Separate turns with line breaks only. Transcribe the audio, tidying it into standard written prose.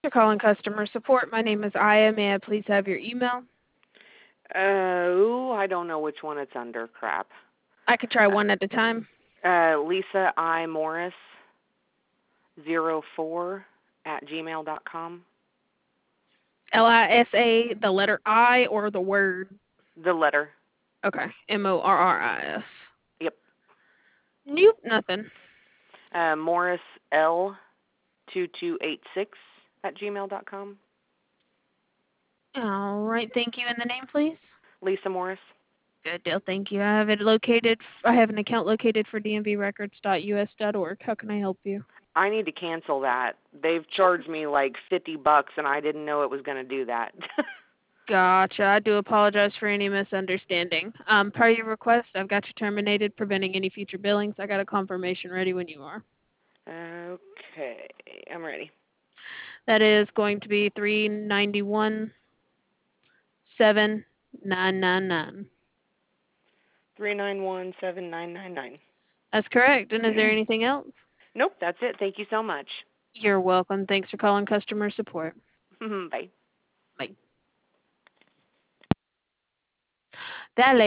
You're calling customer support. My name is Aya. May I please have your email?
I don't know which one it's under. Crap.
I could try one at a time.
Lisa I Morris 04 at gmail.com.
LISA, the letter I or the word?
The letter.
Okay. MORRIS.
Yep.
Nope, nothing.
Morris L 2286 at gmail.com.
All right. Thank you. And the name, please?
Lisa Morris.
Good deal. Thank you. I have it located. I have an account located for dmvrecords.us.org. How can I help you?
I need to cancel that. They've charged me like $50 and I didn't know it was going to do that.
Gotcha. I do apologize for any misunderstanding. Per your request, I've got you terminated, preventing any future billings. I got a confirmation ready when you are.
Okay, I'm ready.
That is going to be 391,799.
3917999.
That's correct. And is there anything else?
Nope, that's it. Thank you so much.
You're welcome. Thanks for calling customer support.
Bye.
Bye. That